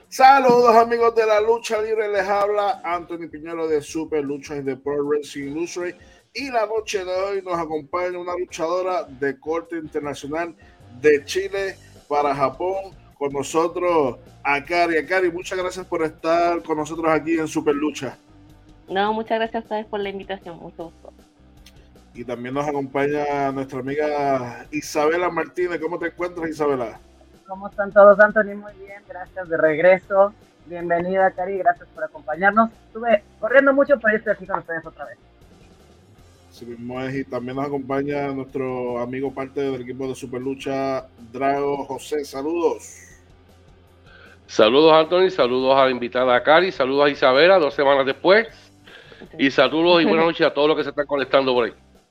Saludos amigos de la lucha libre, les habla Anthony Piñero de Super Lucha y de Pro Wrestling Illustrated, y la noche de hoy nos acompaña una luchadora de corte internacional de Chile para Japón, con nosotros Akari. Akari, muchas gracias por estar con nosotros aquí en Super Lucha. No, muchas gracias a ustedes por la invitación, mucho gusto. Y también nos acompaña nuestra amiga Isabela Martínez. ¿Cómo te encuentras, Isabela? ¿Cómo están todos, Anthony? Muy bien, gracias de regreso. Bienvenida, Cari, gracias por acompañarnos. Estuve corriendo mucho, pero estoy aquí con ustedes otra vez. Sí, y también nos acompaña nuestro amigo, parte del equipo de Super Lucha, Drago José. Saludos. Saludos, Anthony, saludos a la invitada Cari, saludos a Isabela 2 semanas después, y saludos y buenas noches a todos los que se están conectando por ahí.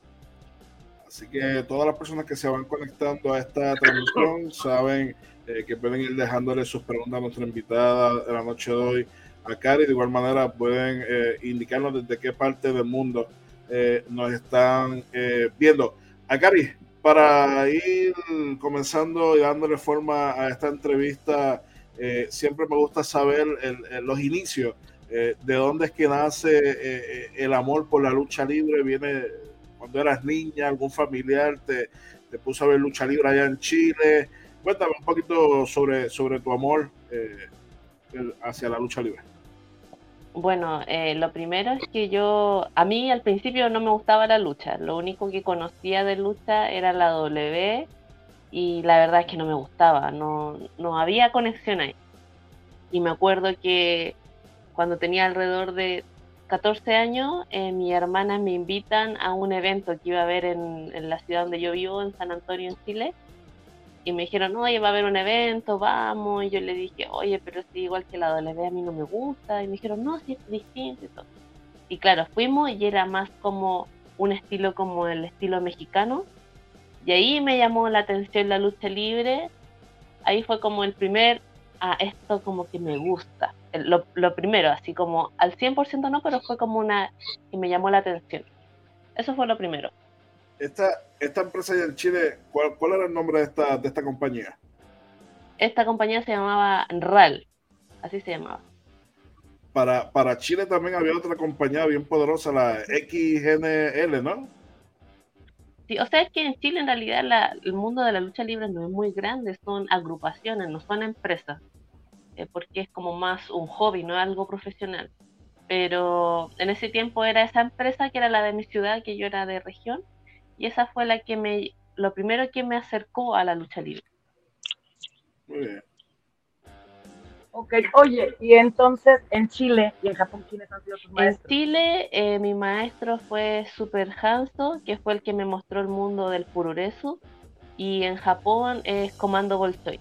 Así que todas las personas que se van conectando a esta transmisión saben que pueden ir dejándole sus preguntas a nuestra invitada de la noche de hoy, a Cari. De igual manera pueden indicarnos desde qué parte del mundo nos están viendo. A Cari, para ir comenzando y dándole forma a esta entrevista, siempre me gusta saber los inicios, de dónde es que nace el amor por la lucha libre. ¿Viene cuando eras niña, algún familiar te puso a ver lucha libre allá en Chile? Cuéntame un poquito sobre tu amor hacia la lucha libre. Bueno, lo primero es que a mí al principio no me gustaba la lucha, lo único que conocía de lucha era la W, y la verdad es que no me gustaba, no había conexión ahí. Y me acuerdo que cuando tenía alrededor de 14 años, mi hermana me invitan a un evento que iba a haber en la ciudad donde yo vivo, en San Antonio, en Chile, y me dijeron, oye, va a haber un evento, vamos. Y yo le dije, oye, pero si igual que la W a mí no me gusta. Y me dijeron, no, sí es distinto y todo. Y claro, fuimos y era más como un estilo como el estilo mexicano. Y ahí me llamó la atención la lucha libre. Ahí fue como el primer, esto como que me gusta. Lo primero, así como al 100% no, pero fue como una que me llamó la atención. Eso fue lo primero. Esta empresa allá en Chile, ¿cuál era el nombre de esta compañía? Esta compañía se llamaba RAL, así se llamaba. Para Chile también había otra compañía bien poderosa, la XNL, ¿no? Sí, o sea, es que en Chile en realidad el mundo de la lucha libre no es muy grande, son agrupaciones, no son empresas, porque es como más un hobby, no es algo profesional. Pero en ese tiempo era esa empresa que era la de mi ciudad, que yo era de región, y esa fue lo primero que me acercó a la lucha libre. Muy bien. Ok, oye, y entonces en Chile y en Japón, ¿quiénes han sido tus maestros? En Chile, mi maestro fue Super Hanzo, que fue el que me mostró el mundo del puroresu, y en Japón es Comando Bolshoi.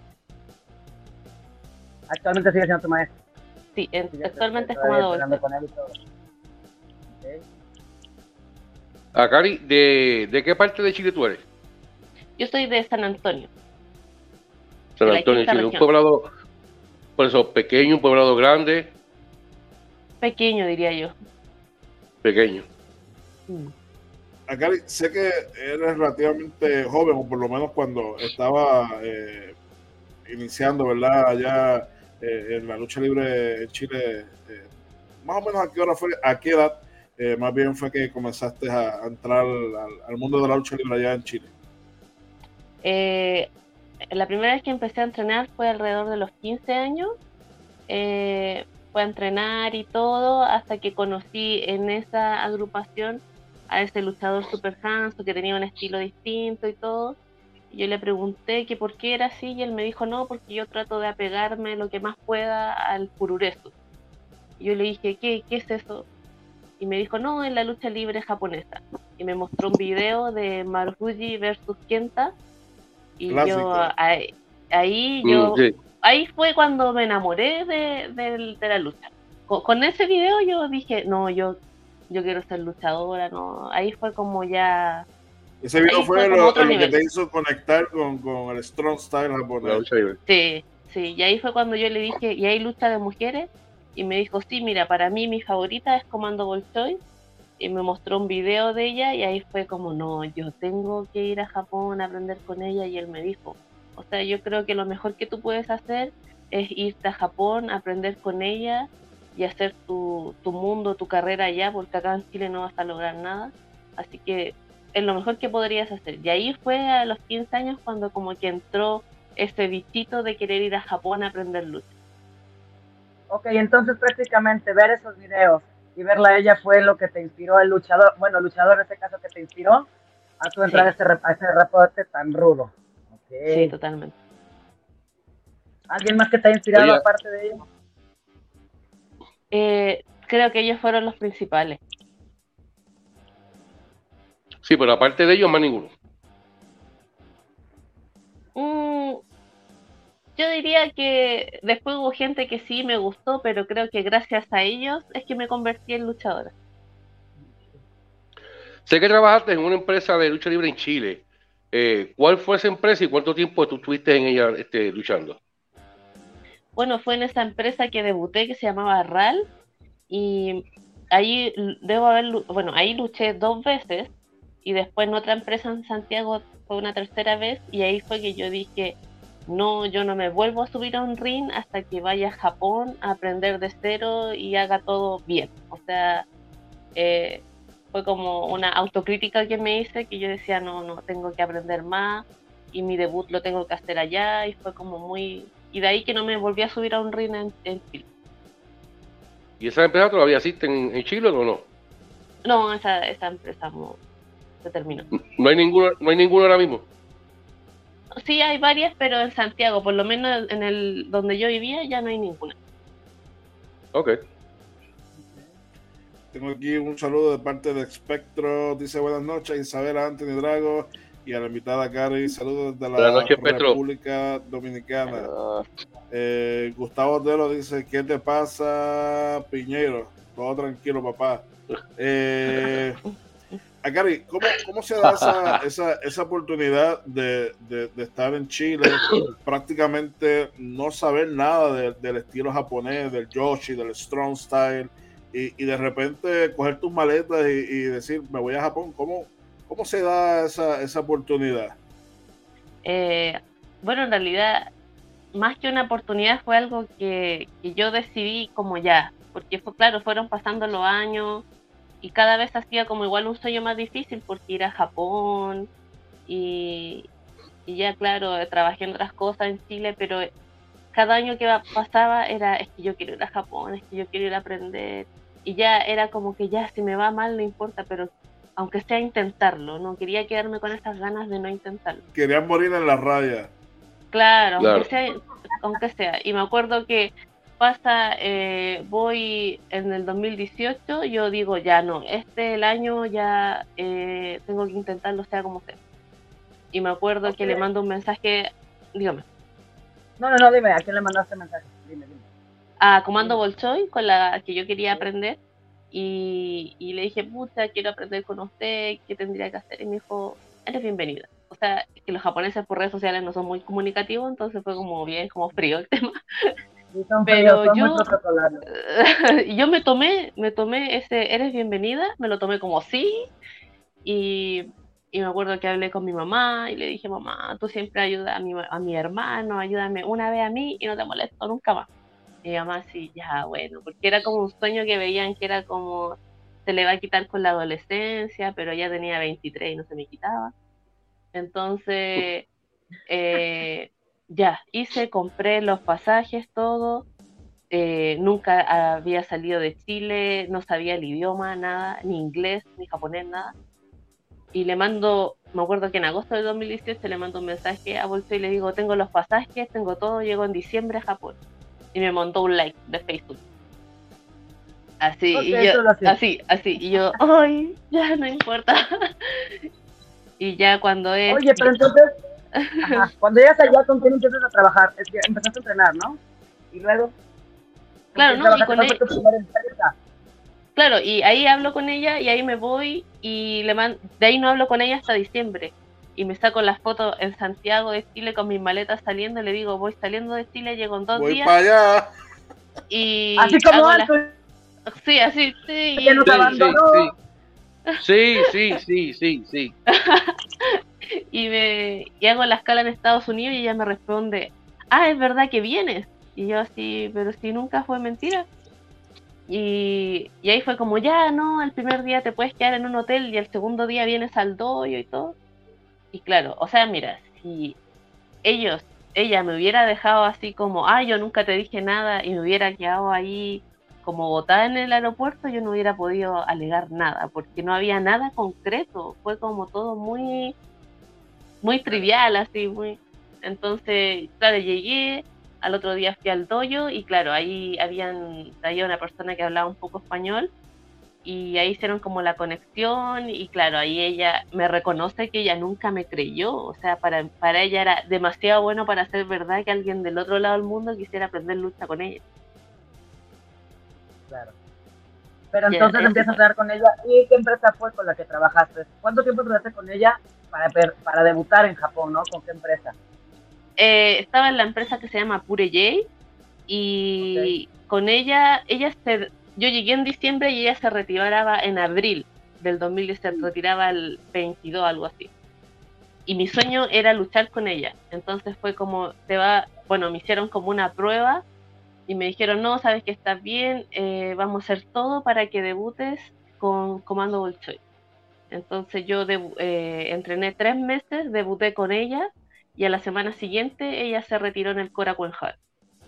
Actualmente sigue siendo tu maestro. Sí, actualmente es Comando Bolshoi. Con él y todo. Okay. Cari, ¿de qué parte de Chile tú eres? Yo soy de San Antonio. San Antonio, Chile, un poblado, por eso, pequeño, un poblado grande. Pequeño, diría yo. Pequeño. Akari, sé que eres relativamente joven, o por lo menos cuando estaba iniciando, ¿verdad? Allá en la lucha libre en Chile, más o menos a qué hora fue, a qué edad más bien fue que comenzaste a entrar al mundo de la lucha libre allá en Chile. La primera vez que empecé a entrenar fue alrededor de los 15 años. Fue a entrenar y todo, hasta que conocí en esa agrupación a ese luchador Super Hanzo, que tenía un estilo distinto y todo. Y yo le pregunté que por qué era así, y él me dijo, no, porque yo trato de apegarme lo que más pueda al pururesu. Y yo le dije, ¿qué es eso? Y me dijo, no, es la lucha libre japonesa. Y me mostró un video de Marufuji versus Kenta. Y Clásico. Ahí fue cuando me enamoré de la lucha. Con ese video yo dije, no, yo quiero ser luchadora, no. Ahí fue como ya... Ese video fue lo que te hizo conectar con el Strong Style japonés. Sí, y ahí fue cuando yo le dije, ¿y hay lucha de mujeres? Y me dijo, sí, mira, para mí mi favorita es Comando Bolshoi. Y me mostró un video de ella, y ahí fue como, no, yo tengo que ir a Japón a aprender con ella. Y él me dijo, o sea, yo creo que lo mejor que tú puedes hacer es irte a Japón, aprender con ella y hacer tu mundo, tu carrera allá, porque acá en Chile no vas a lograr nada. Así que es lo mejor que podrías hacer. Y ahí fue a los 15 años cuando como que entró ese bichito de querer ir a Japón a aprender lucha. Ok, entonces prácticamente ver esos videos y verla a ella fue lo que te inspiró el luchador, bueno, luchador en este caso que te inspiró a tu entrar Sí. a ese reporte tan rudo. Sí, Ok. totalmente. ¿Alguien más que te ha inspirado Oye, aparte de ella? Creo que ellos fueron los principales. sí, pero aparte de ellos, más ninguno. Mm, yo diría que después hubo gente que sí me gustó, pero creo que gracias a ellos es que me convertí en luchadora. Sé que trabajaste en una empresa de lucha libre en Chile. ¿Cuál fue esa empresa y cuánto tiempo tú estuviste en ella luchando? Bueno, fue en esa empresa que debuté que se llamaba RAL y ahí bueno, ahí luché 2 veces y después en otra empresa en Santiago fue una tercera vez y ahí fue que yo dije, no, yo no me vuelvo a subir a un ring hasta que vaya a Japón a aprender de cero y haga todo bien. O sea, fue como una autocrítica que me hice, que yo decía, no, tengo que aprender más y mi debut lo tengo que hacer allá y fue como muy... Y de ahí que no me volví a subir a un ring en Chile. ¿Y esa empresa todavía existe en Chile o no? No, esa empresa se terminó. No hay ninguno ahora mismo. Sí, hay varias, pero en Santiago, por lo menos en el donde yo vivía, ya no hay ninguna. Ok. Tengo aquí un saludo de parte de Spectro. Dice buenas noches, Isabel, Anthony Drago y a la invitada Cari. Saludos desde Buenas la noches, Petro. República Dominicana. Gustavo Delo dice, ¿qué te pasa, Piñero? Todo tranquilo, papá. Cari, ¿cómo se da esa oportunidad de estar en Chile, prácticamente no saber nada del estilo japonés, del Joshi, del Strong Style, y de repente coger tus maletas y decir, me voy a Japón? ¿Cómo se da esa oportunidad? Bueno, en realidad, más que una oportunidad, fue algo que yo decidí como ya, porque claro, fueron pasando los años y cada vez hacía como igual un sueño más difícil porque ir a Japón y ya claro, trabajé en otras cosas en Chile, pero cada año que pasaba es que yo quiero ir a Japón, es que yo quiero ir a aprender y ya era como que ya si me va mal no importa, pero aunque sea intentarlo, no quería quedarme con esas ganas de no intentarlo. Querían morir en la raya. Claro, Claro. aunque sea. Y me acuerdo que voy en el 2018, yo digo, ya no, el año ya tengo que intentarlo sea como sea. Y me acuerdo que le mando un mensaje, dígame. No, dime, ¿a quién le mandaste mensaje? Dime. A Comando Bolshoi, con la que yo quería aprender. Y le dije, pucha, quiero aprender con usted, ¿qué tendría que hacer? Y me dijo, eres bienvenida. O sea, que los japoneses por redes sociales no son muy comunicativos, entonces fue como bien, como frío el tema. Sí, son Pero fríos, son muy protocolarios. yo me tomé ese eres bienvenida, me lo tomé como sí, y me acuerdo que hablé con mi mamá y le dije, mamá, tú siempre ayudas a mi hermano, ayúdame una vez a mí y no te molesto nunca más. Y mi mamá sí, ya, bueno, porque era como un sueño que veían que era como se le va a quitar con la adolescencia, pero ya tenía 23 y no se me quitaba. Entonces, ya, compré los pasajes, todo. Nunca había salido de Chile, no sabía el idioma, nada, ni inglés, ni japonés, nada. Y le mando, me acuerdo que en agosto de 2018 le mando un mensaje a Bolso y le digo, tengo los pasajes, tengo todo, llego en diciembre a Japón. Y me montó un like de Facebook. Así, Okay, y yo, así, y yo, ay, ya no importa. Y ya cuando es... Oye, pero entonces, cuando llegas allá, ¿con quién empiezas a trabajar? Es que empezaste a entrenar, ¿no? Y luego, claro, ¿no? Y con fue tu primera empresa? Claro, y ahí hablo con ella y ahí me voy y de ahí no hablo con ella hasta diciembre. Y me saco las fotos en Santiago de Chile con mis maletas saliendo, le digo, voy saliendo de Chile, llego en 2 días. Voy para allá. Y así como antes. Sí, así, sí. Que nos abandonó. Sí. y hago la escala en Estados Unidos y ella me responde, es verdad que vienes. Y yo así, pero si nunca fue mentira. Y ahí fue como, ya, no, el primer día te puedes quedar en un hotel y el segundo día vienes al dojo y todo. Y claro, o sea, mira, si ellos, ella me hubiera dejado así como, yo nunca te dije nada y me hubiera quedado ahí como botada en el aeropuerto, yo no hubiera podido alegar nada, porque no había nada concreto, fue como todo muy, muy trivial, así, muy... Entonces, claro, llegué, al otro día fui al dojo y claro, ahí había una persona que hablaba un poco español y ahí hicieron como la conexión y claro, ahí ella me reconoce que ella nunca me creyó, o sea, para ella era demasiado bueno para ser verdad que alguien del otro lado del mundo quisiera aprender lucha con ella. Claro. Pero Ya, entonces eso empiezas a fue. trabajar con ella. ¿Y qué empresa fue con la que trabajaste? ¿Cuánto tiempo duraste con ella para debutar en Japón, ¿no? ¿Con qué empresa? Estaba en la empresa que se llama Pure J Okay. y con yo llegué en diciembre y ella se retiraba en abril del 2010, se retiraba el 22, algo así. Y mi sueño era luchar con ella. Entonces fue como, bueno, me hicieron como una prueba y me dijeron, no, sabes que estás bien, vamos a hacer todo para que debutes con Comando Bolshoi. Entonces yo entrené 3 meses, debuté con ella y a la semana siguiente ella se retiró en el Korakuen Hall.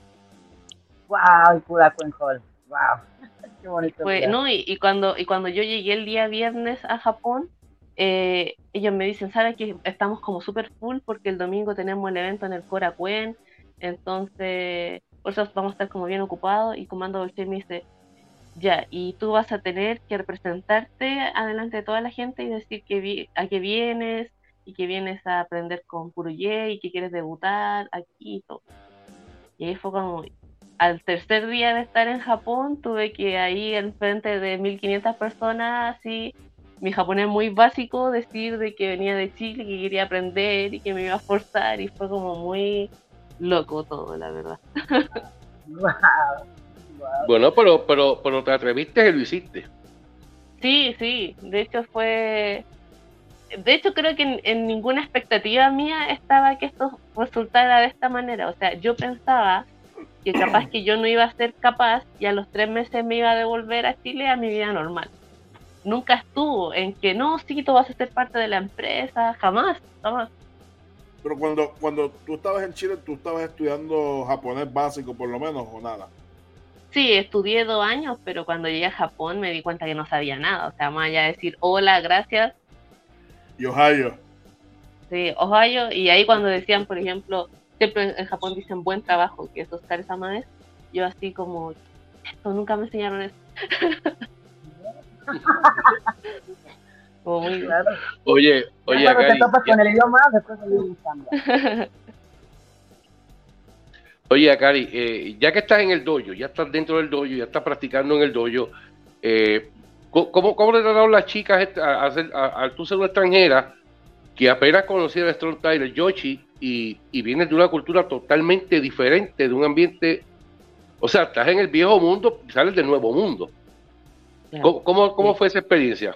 ¡Wow! Y Kurakuen Hall. ¡Wow! ¡Qué Y bonito fue, lugar! no, y cuando yo llegué el día viernes a Japón, ellos me dicen, ¿sabes que estamos como súper full porque el domingo tenemos el evento en el Korakuen? Entonces, por eso vamos a estar como bien ocupados. Y Comando Bolshoi me dice, ya, y tú vas a tener que representarte adelante de toda la gente y decir a qué vienes y que vienes a aprender con Puruye y que quieres debutar aquí y todo. Y ahí fue como, al tercer día de estar en Japón, tuve que ahí en frente de 1500 personas, así, mi japonés muy básico, decir de que venía de Chile, que quería aprender y que me iba a forzar y fue como muy loco todo, la verdad. ¡Wow! ¡Wow! Bueno, pero te atreviste y lo hiciste. Sí, sí, de hecho creo que en ninguna expectativa mía estaba que esto resultara de esta manera, o sea, yo pensaba que capaz que yo no iba a ser capaz y a los 3 meses me iba a devolver a Chile a mi vida normal. Nunca estuvo en que no, sí, tú vas a ser parte de la empresa, jamás, jamás. Pero cuando tú estabas en Chile, tú estabas estudiando japonés básico por lo menos o nada. Sí, estudié 2 años, pero cuando llegué a Japón me di cuenta que no sabía nada, o sea, más allá de decir hola, gracias, Y Ohio. sí, Ohio, y ahí cuando decían, por ejemplo, siempre en Japón dicen buen trabajo, que es Oscar Samaes, yo así como, esto nunca me enseñaron eso. Como muy... Claro. Oye, Ya cuando te Akari, topas con el idioma, después el idioma cambia. Ya que estás en el dojo, ya estás dentro del dojo, ya estás practicando en el dojo, ¿cómo le trataron las chicas al tú ser una extranjera que apenas conocía el Strong Tyler Yoshi y vienes de una cultura totalmente diferente, de un ambiente, o sea, estás en el viejo mundo y sales del nuevo mundo? ¿Cómo Sí. fue esa experiencia?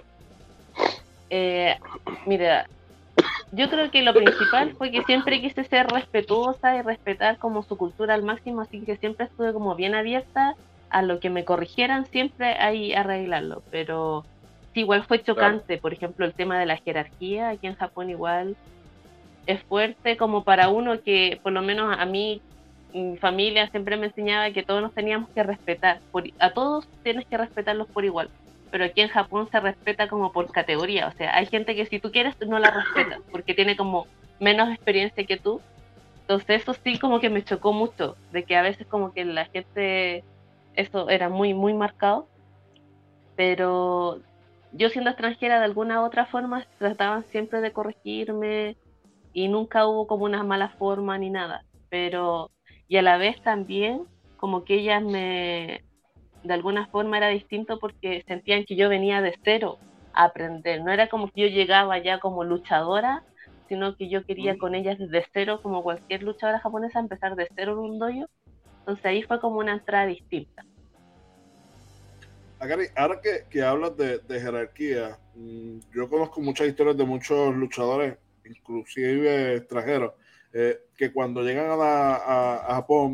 Mira, yo creo que lo principal fue que siempre quise ser respetuosa y respetar como su cultura al máximo, así que siempre estuve como bien abierta a lo que me corrigieran, siempre ahí arreglarlo, pero sí, igual fue Claro. chocante, por ejemplo, el tema de la jerarquía, aquí en Japón igual es fuerte como para uno que, por lo menos a mí, mi familia siempre me enseñaba que todos nos teníamos que respetar, a todos tienes que respetarlos por igual, pero aquí en Japón se respeta como por categoría, o sea, hay gente que si tú quieres no la respetas, porque tiene como menos experiencia que tú, entonces eso sí como que me chocó mucho, de que a veces como que la gente, eso era muy, muy marcado, pero yo siendo extranjera de alguna u otra forma trataban siempre de corregirme, y nunca hubo como una mala forma ni nada, pero y a la vez también como que ellas de alguna forma era distinto porque sentían que yo venía de cero a aprender, no era como que yo llegaba ya como luchadora, sino que yo quería con ellas desde cero, como cualquier luchadora japonesa, empezar de cero en un dojo, entonces ahí fue como una entrada distinta. Akari, ahora que hablas de jerarquía, yo conozco muchas historias de muchos luchadores, inclusive extranjeros, que cuando llegan a Japón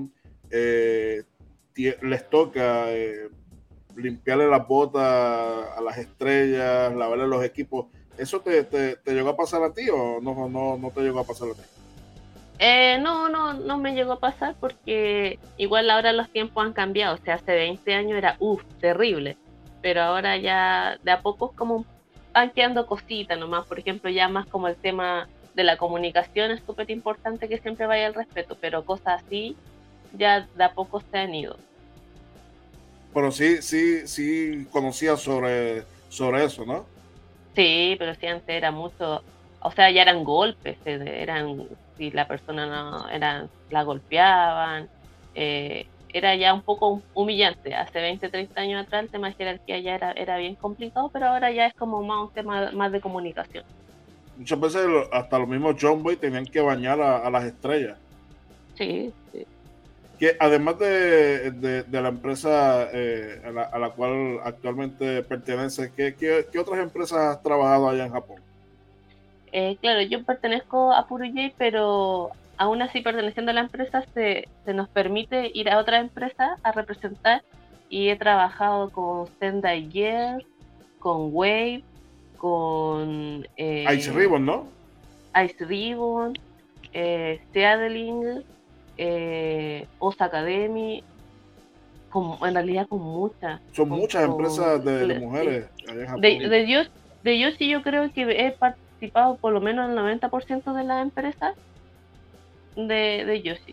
les toca limpiarle las botas a las estrellas, lavarle los equipos. ¿Eso te llegó a pasar a ti o no te llegó a pasar a ti? No me llegó a pasar porque igual ahora los tiempos han cambiado. O sea, hace 20 años era terrible, pero ahora ya de a poco como van quedando cositas nomás. Por ejemplo, ya más como el tema de la comunicación es súper importante que siempre vaya el respeto, pero cosas así ya de a poco se han ido. Pero sí conocía sobre eso, ¿no? Sí, pero sí antes era mucho, o sea, ya eran golpes, eran, si la persona no, la golpeaban, era ya un poco humillante. Hace 20, 30 años atrás el tema de jerarquía ya era bien complicado, pero ahora ya es como más un tema más de comunicación. Muchas veces hasta los mismos John Boy tenían que bañar a las estrellas. Sí. Que además de la empresa a la cual actualmente pertenece, ¿qué otras empresas has trabajado allá en Japón? Claro, yo pertenezco a Purujay, pero aún así perteneciendo a la empresa se nos permite ir a otra empresa a representar, y he trabajado con Sendai Gear, con Wave, con Ice Ribbon, ¿no? Ice Ribbon, Seadeling, Osa Academy, en realidad con muchas. Son muchas empresas de mujeres allá en Japón. De Yoshi yo creo que he participado por lo menos el 90% de las empresas de Yoshi.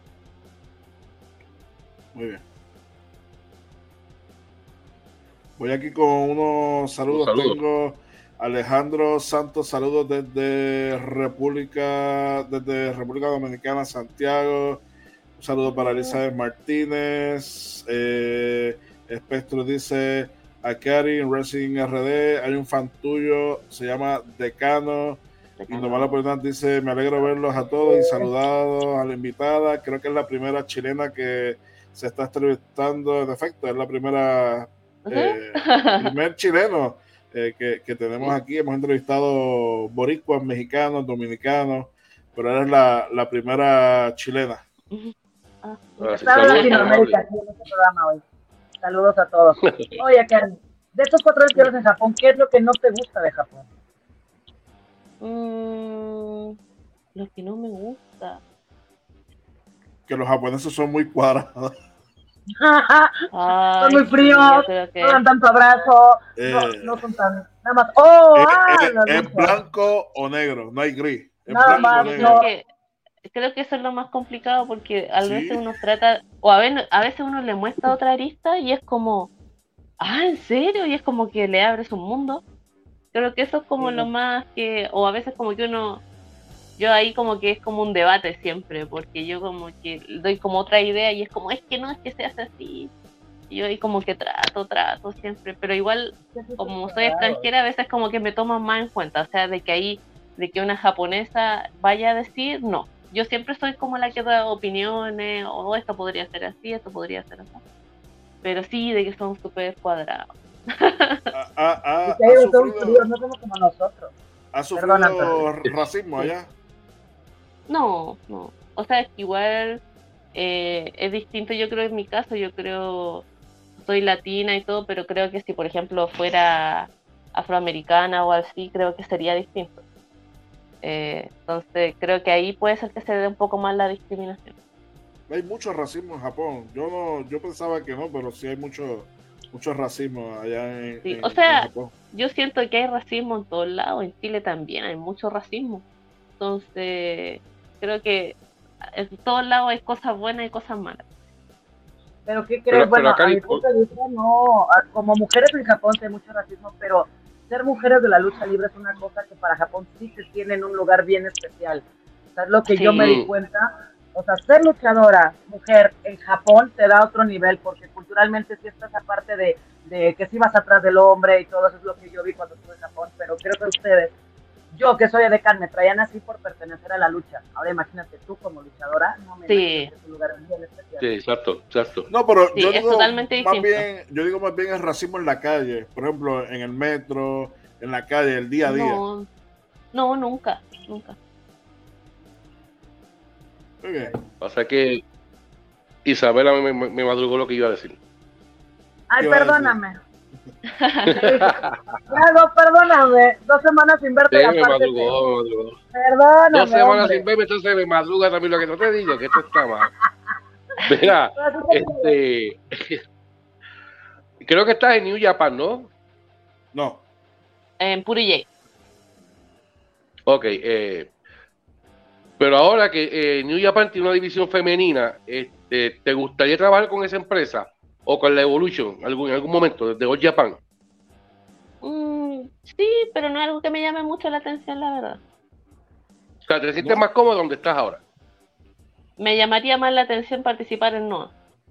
Muy bien. Voy aquí con unos saludos. Tengo Alejandro Santos, saludos desde República Dominicana, Santiago. Un saludo para Elizabeth Martínez. Espectro dice: Akari en Racing RD, hay un fan tuyo, se llama Decano. Y Nomás La Polina dice: me alegro verlos a todos y saludados a la invitada. Creo que es la primera chilena que se está entrevistando. En efecto, es la primera primer chileno que tenemos aquí. Hemos entrevistado boricuas, mexicanos, dominicanos, pero eres la primera chilena. Estaba en Latinoamérica aquí en este programa hoy. Saludos a todos. Oye, Karen, de estos 4 años que llevas en Japón, ¿qué es lo que no te gusta de Japón? Lo que no me gusta. Que los japoneses son muy cuadrados. Son muy fríos, no dan tanto abrazo, no son tan... Nada más, es blanco o negro, no hay gris. Nada más, no. Creo que eso es lo más complicado, porque a veces uno trata, o a veces uno le muestra otra arista y es como, ¿en serio? Y es como que le abres un mundo. Creo que eso es como lo más que, o a veces como que yo ahí como que es como un debate siempre, porque yo como que doy como otra idea y es como, es que se hace así. Y yo ahí como que trato siempre, pero igual como soy extranjera a veces como que me toman más en cuenta, o sea, de que una japonesa vaya a decir, no. Yo siempre soy como la que da opiniones, o esto podría ser así, esto podría ser así. Pero sí, de que son súper cuadrados. No somos como nosotros. ¿Has sufrido racismo allá? No. O sea, es que igual es distinto, yo creo, en mi caso. Yo creo, soy latina y todo, pero creo que si, por ejemplo, fuera afroamericana o así, creo que sería distinto. Entonces creo que ahí puede ser que se dé un poco más la discriminación. Hay mucho racismo en Japón. Yo pensaba que no, pero sí hay mucho racismo allá en Japón. Yo siento que hay racismo en todos lados. En Chile también hay mucho racismo. Entonces creo que en todos lados hay cosas buenas y cosas malas. Pero ¿qué crees? Bueno, a mi punto de vista no. Como mujeres en Japón hay mucho racismo, pero ser mujeres de la lucha libre es una cosa que para Japón sí se tiene en un lugar bien especial. O sea, es lo que yo me di cuenta. O sea, ser luchadora, mujer, en Japón te da otro nivel, porque culturalmente sí está esa parte de que sí vas atrás del hombre y todo eso es lo que yo vi cuando estuve en Japón, pero creo que ustedes, yo que soy edecán, me traían así por pertenecer a la lucha. Ahora imagínate tú como luchadora, no me imagino que es un lugar bien especial. Sí, exacto. No, pero yo digo totalmente más bien el racismo en la calle, por ejemplo, en el metro, en la calle, el día a día. No, nunca. Muy bien. Pasa que Isabela me madrugó lo que iba a decir. Ay, perdóname. Drago, perdóname. 2 semanas sin verte. Sí, me madrugó. Perdóname. 2 semanas sin verme, entonces me madruga también lo que no te digo, que esto está mal. Mira, creo que estás en New Japan, ¿no? No. En Puri Ok, pero ahora que New Japan tiene una división femenina, ¿te gustaría trabajar con esa empresa o con la Evolution en algún momento desde All Japan? Sí, pero no es algo que me llame mucho la atención, la verdad. O sea, ¿te sientes más cómodo donde estás ahora? Me llamaría más la atención participar en NOAH.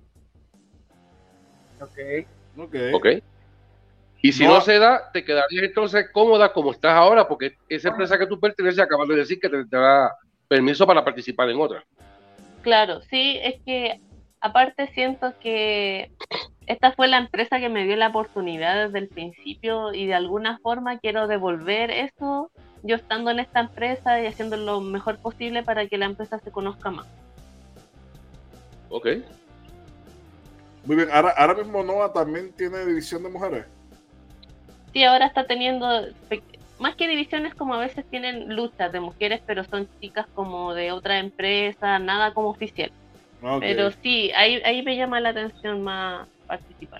Ok. Y si no se da, te quedarías entonces cómoda como estás ahora, porque esa empresa que tú perteneces acabas de decir que te da permiso para participar en otra. Claro, sí, es que aparte siento que esta fue la empresa que me dio la oportunidad desde el principio y de alguna forma quiero devolver eso yo estando en esta empresa y haciendo lo mejor posible para que la empresa se conozca más. Ok. Muy bien, ahora mismo NOAH también tiene división de mujeres. Sí, ahora está teniendo, más que divisiones, como a veces tienen luchas de mujeres, pero son chicas como de otra empresa, nada como oficial. Okay. Pero sí, ahí me llama la atención más participar.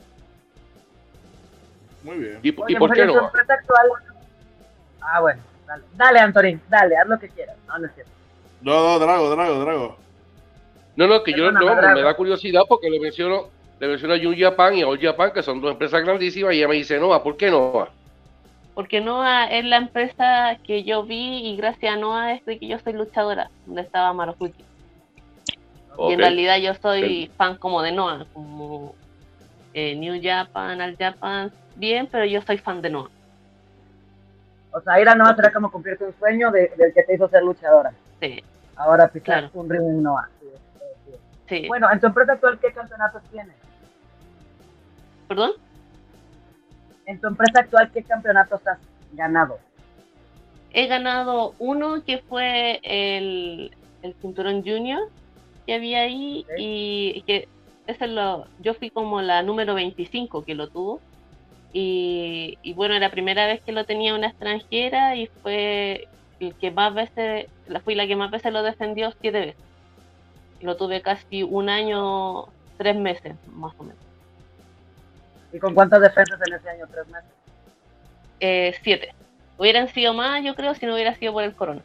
Muy bien. ¿Y por qué no? Actual... Ah, bueno, dale Antonín, dale, haz lo que quieras. No es cierto. No, Drago. No, que yo me da curiosidad porque le menciono a New Japan y a All Japan, que son 2 empresas grandísimas, y ella me dice NOAH. ¿Por qué NOAH? Porque NOAH es la empresa que yo vi y gracias a NOAH es de que yo soy luchadora, donde estaba Marufuji. Okay. Y en realidad yo soy fan como de NOAH, como New Japan, All Japan, bien, pero yo soy fan de NOAH. O sea, ir a NOAH será como cumplirte un sueño del que te hizo ser luchadora. Sí. Ahora pisar un ring en NOAH. Sí. Bueno, en tu empresa actual, ¿qué campeonatos tienes? ¿Perdón? En tu empresa actual, ¿qué campeonatos has ganado? He ganado uno que fue el cinturón junior que había ahí, y que yo fui como la número 25 que lo tuvo, y bueno, era la primera vez que lo tenía una extranjera y fue el que más veces, fui la que más veces lo defendió 7 veces. Lo tuve casi 1 año, 3 meses, más o menos. ¿Y con cuántas defensas en ese año, 3 meses? 7. Hubieran sido más, yo creo, si no hubiera sido por el corona.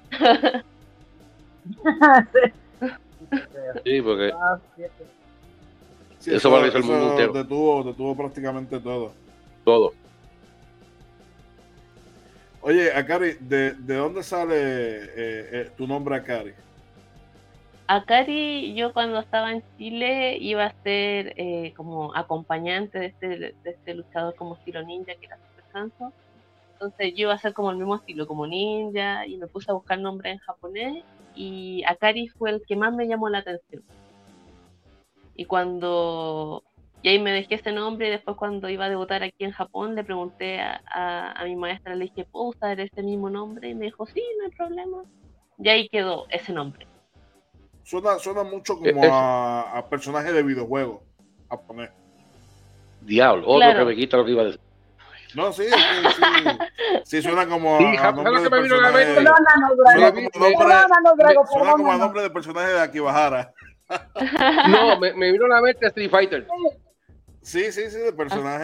Sí, porque... Sí, eso paralizó el mundo entero. Detuvo prácticamente todo. Oye, Akari, ¿de dónde sale tu nombre, Akari? Akari, yo cuando estaba en Chile iba a ser como acompañante de este luchador como estilo ninja, que era Super Sanso. Entonces yo iba a ser como el mismo estilo, como ninja, y me puse a buscar nombres en japonés, y Akari fue el que más me llamó la atención. Y ahí me dejé ese nombre, y después cuando iba a debutar aquí en Japón le pregunté a mi maestra, le dije, ¿puedo usar ese mismo nombre? Y me dijo, sí, no hay problema. Y ahí quedó ese nombre. Suena mucho como a personaje de videojuego japonés. Diablo, otro claro. Que me quita lo que iba a decir. No, sí, sí suena como a nombre de personaje. Suena como a nombre de personaje de Akibahara. No, me vino a la mente Street Fighter. Sí, de personaje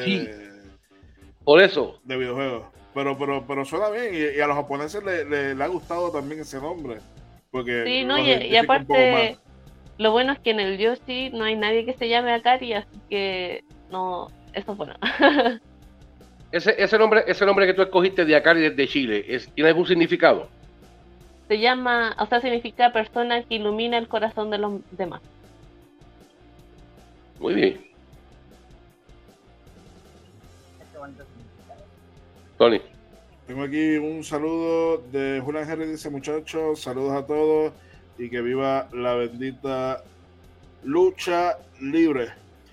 por eso. De videojuegos. Pero suena bien, y a los japoneses le ha gustado también ese nombre. Porque sí, no, y aparte, lo bueno es que en el Yoshi no hay nadie que se llame Akari, así que no, eso es bueno. Ese nombre que tú escogiste de Akari desde Chile, ¿tiene algún significado? Se llama, o sea, significa persona que ilumina el corazón de los demás. Muy bien. Tony. Tengo aquí un saludo de Julián Henry, dice: muchachos, saludos a todos y que viva la bendita lucha libre.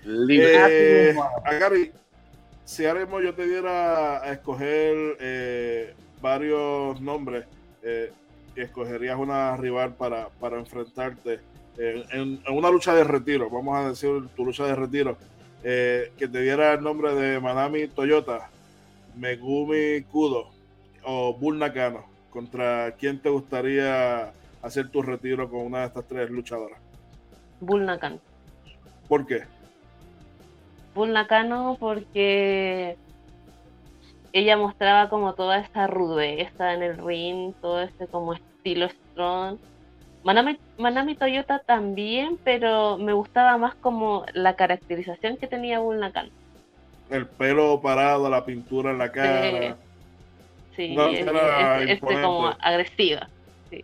Akari, si ahora mismo yo te diera a escoger varios nombres, y escogerías una rival para enfrentarte, en una lucha de retiro, vamos a decir tu lucha de retiro, que te diera el nombre de Manami Toyota, Megumi Kudo o Bull Nakano, ¿contra quién te gustaría hacer tu retiro con una de estas tres luchadoras? Bull Nakano. ¿Por qué? Bull Nakano porque ella mostraba como toda esa rudeza en el ring, todo ese como estilo strong. Manami Toyota también, pero me gustaba más como la caracterización que tenía Bull Nakano. El pelo parado, la pintura en la cara. Sí, como agresiva. Sí.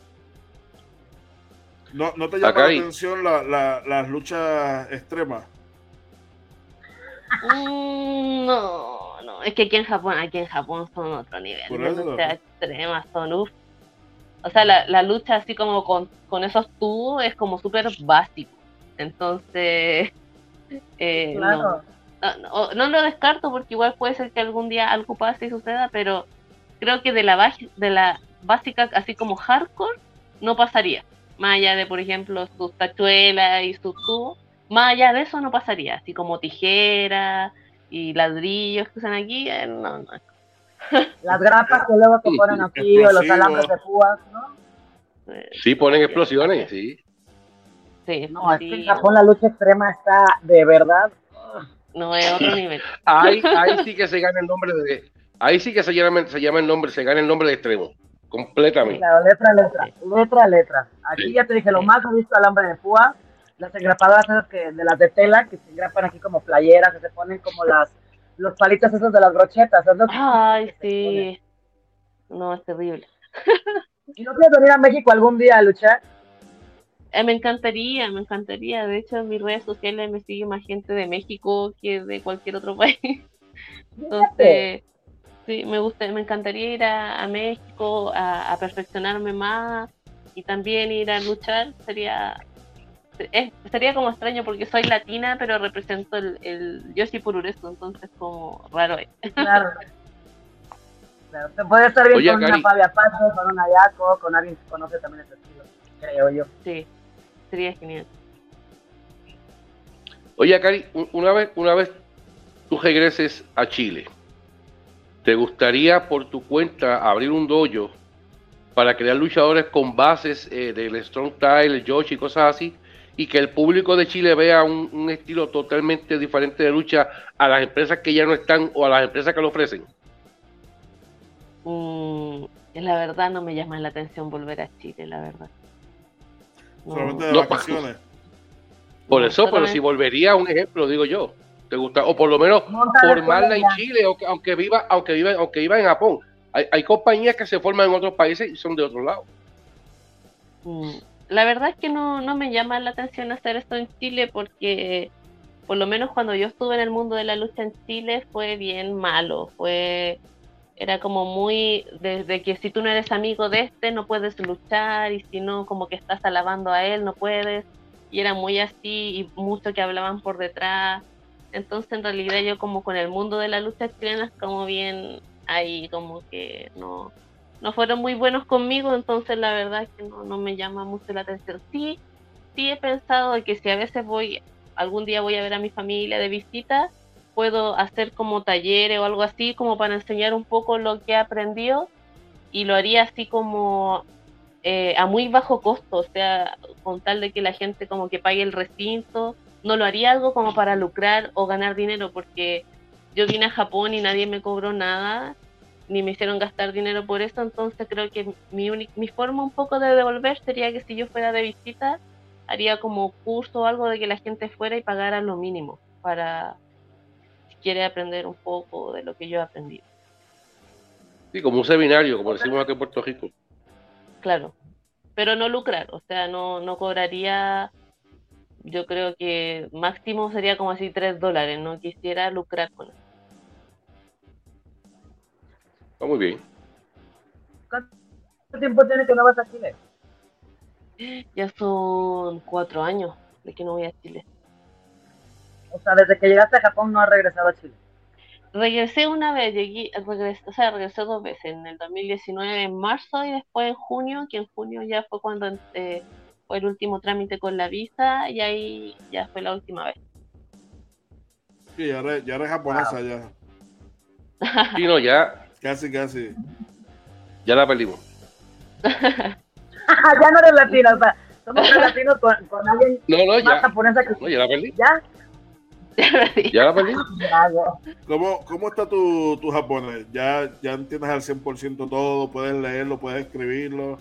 ¿No te llama la atención las luchas extremas? No, es que aquí en Japón son otro nivel. Las luchas extremas son uff. O sea, la lucha así como con esos tubos es como súper básico. Entonces, claro. No lo descarto porque igual puede ser que algún día algo pase y suceda, pero creo que de la básica así como hardcore no pasaría. Más allá de, por ejemplo, sus tachuelas y sus tubos, más allá de eso no pasaría. Así como tijeras y ladrillos que usan aquí, no. Las grapas que luego se ponen aquí o los alambres de púas, ¿no? Sí, ponen explosiones, sí. Sí, no, es que en Japón la lucha extrema está de verdad. No, es otro nivel. Ahí sí que se gana el nombre de. Ahí sí que se gana el nombre de extremo. Completamente. Claro, letra. Aquí sí. Ya te dije, lo más he visto alambre de púa, las engrapadoras esas de las de tela, que se engrapan aquí como playeras, que se ponen como los palitos esos de las brochetas. Ay, sí. No, es terrible. ¿Y no quieres venir a México algún día a luchar? Me encantaría. De hecho, en mis redes sociales me sigue más gente de México que de cualquier otro país. Entonces, sí, me encantaría ir a México a perfeccionarme más y también ir a luchar. Sería como extraño porque soy latina, pero represento el Yoshi Pururesu, entonces como raro es. Claro. Te puede estar bien. Oye, con Cari, una Fabia Pacho, con una Yako, con alguien que conoce también ese estilo, creo yo. Sí, sería genial. Oye, Cari, una vez tú regreses a Chile, ¿te gustaría por tu cuenta abrir un dojo para crear luchadores con bases del Strong Style, el Yoshi y cosas así, y que el público de Chile vea un estilo totalmente diferente de lucha a las empresas que ya no están o a las empresas que lo ofrecen? La verdad no me llama la atención volver a Chile, la verdad. No. Solamente de vacaciones. Por eso, pero si volvería, un ejemplo, digo yo, ¿te gusta? O por lo menos formarla en Chile, aunque viva en Japón. Hay compañías que se forman en otros países y son de otro lado. La verdad es que no me llama la atención hacer esto en Chile porque por lo menos cuando yo estuve en el mundo de la lucha en Chile fue bien malo, era como muy desde que si tú no eres amigo de no puedes luchar, y si no, como que estás alabando a él, no puedes, y era muy así, y mucho que hablaban por detrás. Entonces en realidad yo como con el mundo de la lucha chilena como bien ahí, como que no fueron muy buenos conmigo, entonces la verdad es que no me llama mucho la atención. Sí he pensado de que si a veces algún día voy a ver a mi familia de visita, puedo hacer como talleres o algo así como para enseñar un poco lo que he aprendido, y lo haría así como a muy bajo costo, o sea, con tal de que la gente como que pague el recinto. No lo haría algo como para lucrar o ganar dinero, porque yo vine a Japón y nadie me cobró nada, ni me hicieron gastar dinero por eso. Entonces creo que mi forma un poco de devolver sería que si yo fuera de visita, haría como curso o algo de que la gente fuera y pagara lo mínimo para quiere aprender un poco de lo que yo he aprendido. Sí, como un seminario, como decimos aquí en Puerto Rico. Claro, pero no lucrar, o sea, no cobraría, yo creo que máximo sería como así $3, no quisiera lucrar con eso. Está muy bien. ¿Cuánto tiempo tiene que no vas a Chile? Ya son 4 años de que no voy a Chile. O sea, desde que llegaste a Japón no has regresado a Chile. Regresé una vez, regresé 2 veces, en el 2019 en marzo y después en junio, que en junio ya fue cuando fue el último trámite con la visa y ahí ya fue la última vez. Sí, ya eres japonesa ya. Sí, no, ya. Casi. Ya la perdimos. Ya no eres latina, o sea, somos latinos con alguien más japonesa que... No, ya la perdí. ¿Ya? Ya la perdí. ¿Cómo está tu japonés? ¿Ya entiendes al 100% todo? ¿Puedes leerlo? ¿Puedes escribirlo?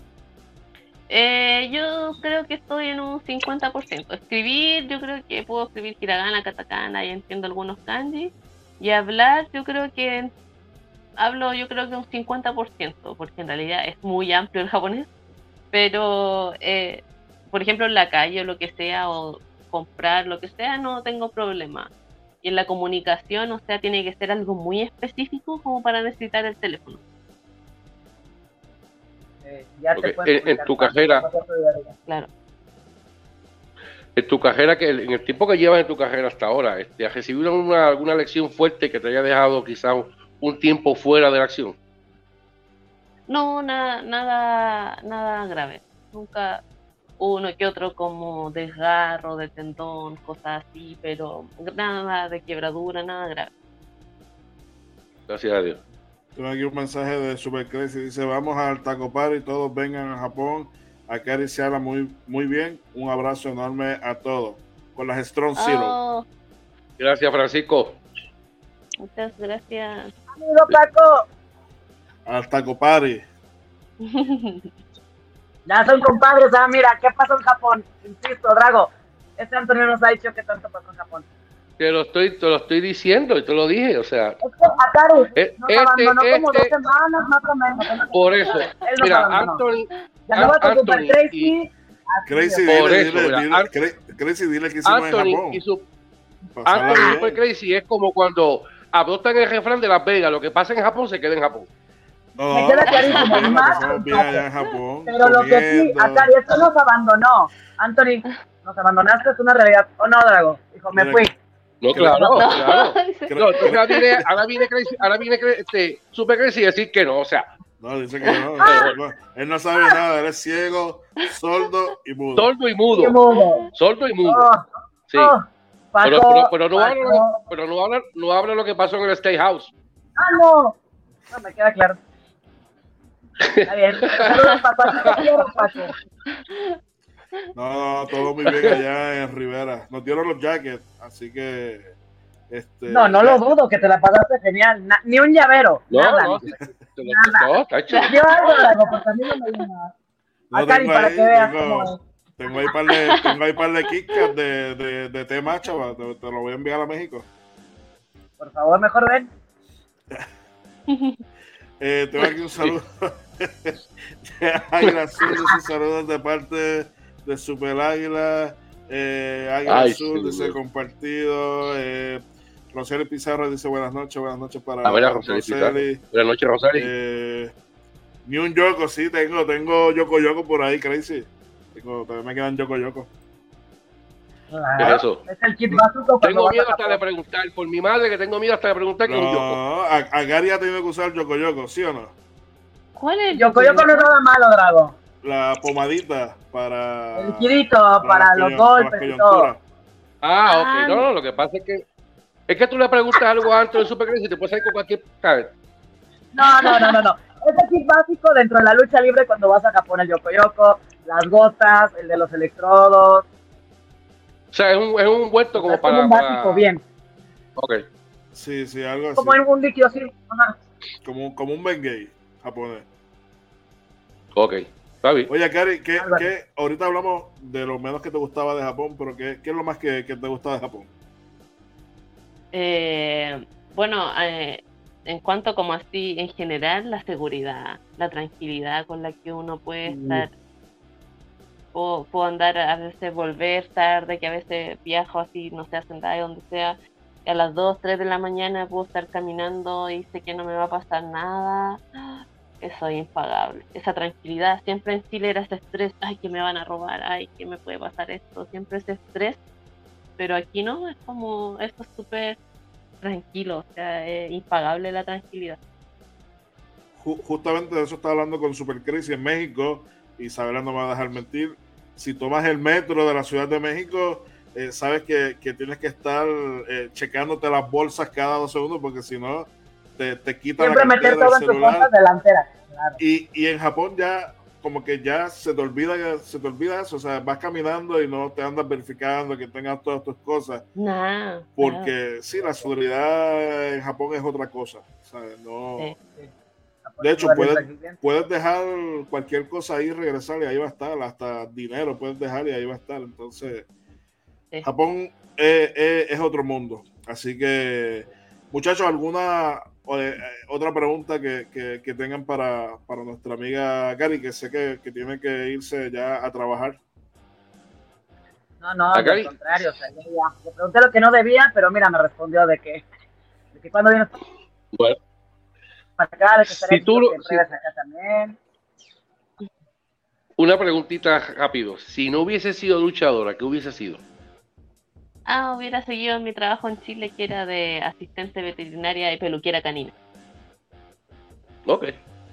Yo creo que estoy en un 50%. Escribir, yo creo que puedo escribir hiragana, katakana y entiendo algunos kanji. Y hablar, yo creo que hablo un 50%, porque en realidad es muy amplio el japonés. Pero, por ejemplo, en la calle o lo que sea, o comprar lo que sea, no tengo problema. Y en la comunicación, o sea, tiene que ser algo muy específico como para necesitar el teléfono. Ya te puedes en tu carrera, claro. En tu carrera, en el tiempo que llevas en tu carrera hasta ahora, ¿has recibido alguna lección fuerte que te haya dejado quizás un tiempo fuera de la acción? No, nada grave. Nunca uno que otro como desgarro de tendón, cosas así, pero nada de quebradura, nada grave. Gracias a Dios. Tengo aquí un mensaje de Super Crazy, dice: vamos al Taco Party, todos vengan a Japón. Akari se habla muy bien. Un abrazo enorme a todos. Con las Strong Zero. Gracias, Francisco. Muchas gracias. Amigo Paco. Al Taco Party. Ya son compadres, mira, ¿qué pasó en Japón? Insisto, Drago, Antonio nos ha dicho que tanto pasó en Japón. Te lo estoy diciendo y te lo dije, o sea. Es que Akari nos abandonó como 2 semanas más o menos. Por eso, mira, Anthony. Ya no va con Super Crazy. Crazy, dile que hicimos en Japón. Anthony y Super Crazy es como cuando adoptan el refrán de Las Vegas: lo que pasa en Japón se queda en Japón. No, me queda clarísimo, más allá en Japón, pero lo que sí, Akari, esto nos abandonó. Anthony, nos abandonaste, es una realidad. ¿O no, Drago? Dijo, me fui. No, claro. No, entonces ahora viene Super Crazy y decir que no, o sea. No, dice que no. Él no sabe nada, él es ciego, sordo y mudo. Sordo y mudo. Sí. Pero no habla lo que pasó en el State House. No, me queda claro. Está bien. No, todo muy bien allá en Rivera. Nos dieron los jackets, así que... No lo dudo, que te la pasaste genial. Ni un llavero. Nada. Yo algo, porque a mí no me dio nada. Akari, para que veas cómo es. Tengo ahí par de KitKat de té matcha, te lo voy a enviar a México. Por favor, mejor ven. Tengo aquí un saludo de Águila Azul, saludos de parte de Super Águila. Águila Azul dice compartido. Roseli Pizarro dice buenas noches para Roseli. Buenas noches, Roseli. Ni un Yoko, sí, tengo Yoko por ahí, Crazy. Todavía me quedan Yoko. ¿Qué es eso? Es el kit básico. Tengo miedo hasta de preguntar, por mi madre que tengo miedo hasta de preguntar que un Yoko. No, Akari ha tenido que usar Yoko, ¿sí o no? ¿Cuál es? Yoko no es nada malo, Drago. La pomadita para... El liquidito, para los golpes y todo. Ok. No, lo que pasa es que tú le preguntas algo antes de Super Crazy y te puedes salir con cualquier... No. Es el kit básico dentro de la lucha libre cuando vas a Japón, el Yoko, las gotas, el de los electrodos. O sea, es un vuelto como para... un básico, bien. Ok. Sí, algo así. Como en un líquido así. Ajá. Como un Bengay japonés. Ok, está bien. Oye, Akari, ¿qué ahorita hablamos de lo menos que te gustaba de Japón, pero ¿qué es lo más que te gusta de Japón? Bueno, en cuanto como así, en general, la seguridad, la tranquilidad con la que uno puede estar. Puedo andar, a veces volver tarde, que a veces viajo así, no sé, a Sendai, donde sea, y a las 2, 3 de la mañana puedo estar caminando y sé que no me va a pasar nada. Eso es impagable. Esa tranquilidad, siempre en Chile era ese estrés, ay, que me van a robar, ay, que me puede pasar esto, siempre ese estrés, pero aquí no, es como, esto es súper tranquilo, o sea, es impagable la tranquilidad. Justamente de eso estaba hablando con Super Crazy en México, Isabela no me va a dejar mentir. si tomas el metro de la Ciudad de México, sabes que tienes que estar checándote las bolsas cada 2 segundos, porque si no, te quitan siempre la meter todo en tus bolsas delanteras. Claro. Y en Japón ya como que ya se te olvida eso, o sea, vas caminando y no te andas verificando que tengas todas tus cosas, porque sí, la seguridad en Japón es otra cosa, ¿sabes? No, sí. De hecho, puedes dejar cualquier cosa ahí y regresar y ahí va a estar, hasta dinero puedes dejar y ahí va a estar. Entonces, sí. Japón es otro mundo. Así que, muchachos, ¿alguna otra pregunta que tengan para nuestra amiga Cari, que sé que tiene que irse ya a trabajar? No, al contrario. O sea, le pregunté lo que no debía, pero mira, me respondió de que cuando vienes para acá, de que estaré acá también. Una preguntita rápido. Si no hubiese sido luchadora, ¿qué hubiese sido? Hubiera seguido mi trabajo en Chile, que era de asistente veterinaria y peluquera canina. Ok.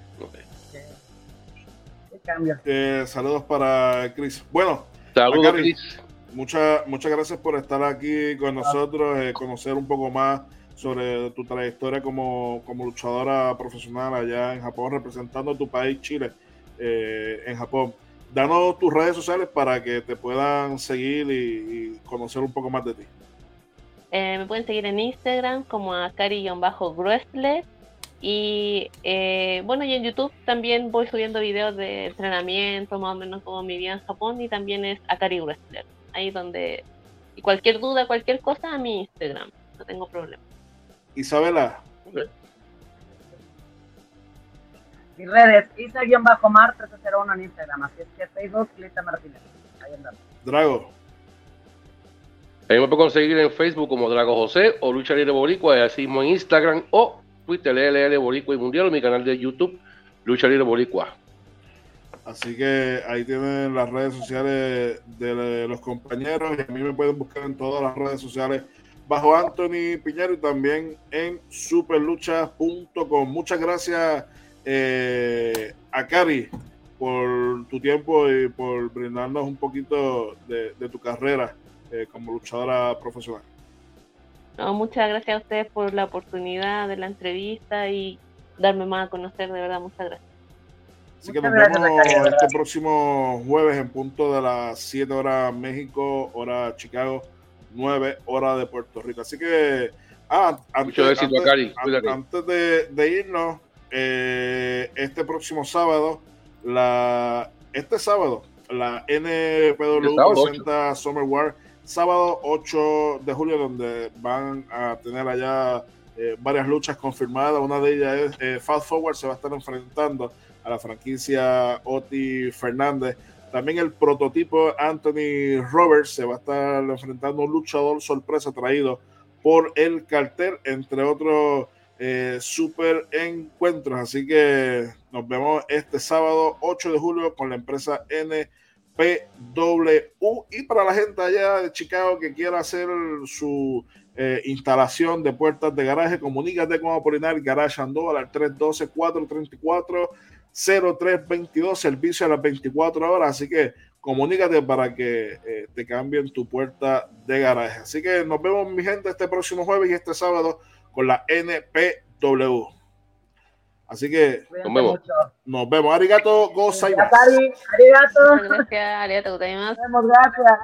¿Qué cambio? Saludos para Chris. Bueno, saludos, Chris. Muchas gracias por estar aquí con nosotros, conocer un poco más sobre tu trayectoria como luchadora profesional allá en Japón, representando a tu país, Chile, en Japón. Danos tus redes sociales para que te puedan seguir y conocer un poco más de ti. Me pueden seguir en Instagram como a Cari-Wrestler y bueno, y en YouTube también voy subiendo videos de entrenamiento, más o menos como mi vida en Japón, y también es Akari Wrestler, ahí donde, y cualquier duda, cualquier cosa, a mi Instagram, no tengo problema. Isabela. Mis redes, Isa-Mar 1301 en Instagram, así es que Facebook, Lisa Martínez. Ahí andamos. Drago. Ahí me puedo conseguir en Facebook como Drago José o Lucha Libre Boricua, y así mismo en Instagram o Twitter, LL Boricua y Mundial, o mi canal de YouTube, Lucha Libre Boricua. Así que ahí tienen las redes sociales de los compañeros, y a mí me pueden buscar en todas las redes sociales bajo Anthony Piñero y también en superlucha.com. Muchas gracias a Cari por tu tiempo y por brindarnos un poquito de tu carrera como luchadora profesional. No, muchas gracias a ustedes por la oportunidad de la entrevista y darme más a conocer, de verdad, muchas gracias. Así que nos vemos este próximo jueves en punto de las 7 horas México, hora Chicago, 9 horas de Puerto Rico. Así que antes de irnos, este próximo sábado, la NPW presenta Summer War, sábado 8 de julio, donde van a tener allá varias luchas confirmadas. Una de ellas es Fast Forward, se va a estar enfrentando a la franquicia Oti Fernández. También el prototipo Anthony Roberts se va a estar enfrentando a un luchador sorpresa traído por el cartel, entre otros super encuentros. Así que nos vemos este sábado 8 de julio con la empresa NPW. Y para la gente allá de Chicago que quiera hacer su instalación de puertas de garaje, comunícate con Apolinar Garage Andor al 312-434-0322, servicio a las 24 horas. Así que comunícate para que te cambien tu puerta de garaje. Así que nos vemos, mi gente, este próximo jueves y este sábado con la NPW. Así que nos vemos. Arigato gozaimasu. Arigato. Gracias, arigato gozaimasu. Nos vemos, gracias.